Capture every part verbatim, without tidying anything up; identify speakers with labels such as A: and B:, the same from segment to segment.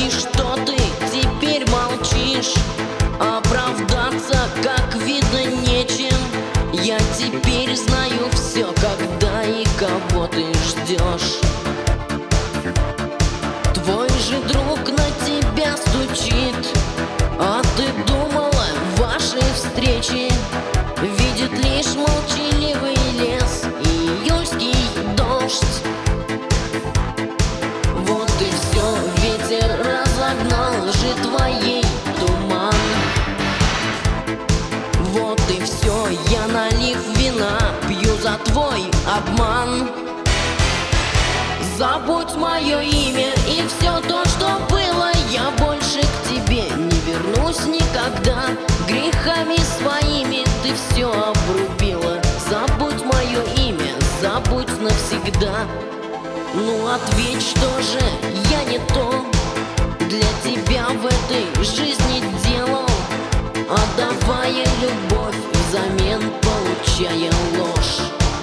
A: И что ты теперь молчишь? Оправдаться, как видно, нечем. Я теперь знаю все, когда и кого ты ждешь. Твой же друг на тебя стучит, а ты думала, ваши встречи видит лишь молчаливый лес и июльский дождь. Вот и все, ветер разогнал лжи твоей туман. Вот и все, я, налив вина, пью за твой обман. Забудь мое имя и все то, что было. Я больше к тебе не вернусь никогда. Грехами своими ты все обрубила. Забудь мое имя, забудь навсегда. Ну ответь, что же я не то для тебя в этой жизни делал, отдавая любовь, взамен получая ложь.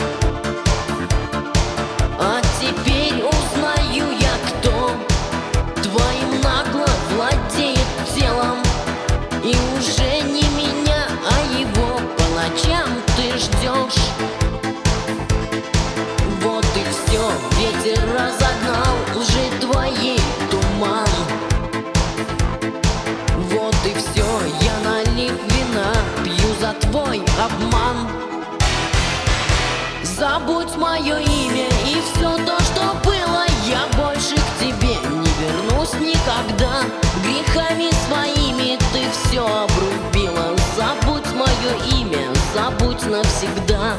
A: А теперь узнаю я, кто твоим нагло владеет телом. И уже не меня, а его по ночам ты ждешь. Вот и все, ветер разогнал лжи твоей туман. Вот и все, я, налив вина, пью за твой обман. Забудь мое имя и все то, что было. Я больше к тебе не вернусь никогда. Грехами своими ты все обрубила. Забудь мое имя, забудь навсегда.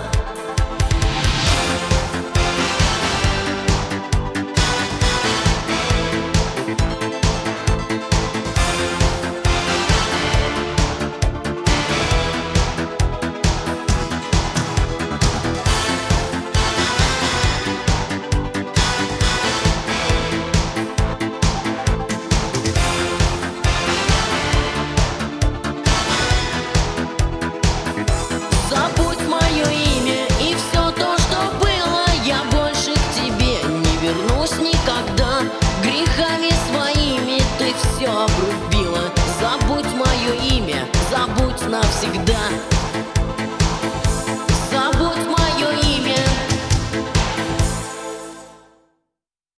A: Грехами своими ты все обрубила. Забудь мое имя, забудь навсегда.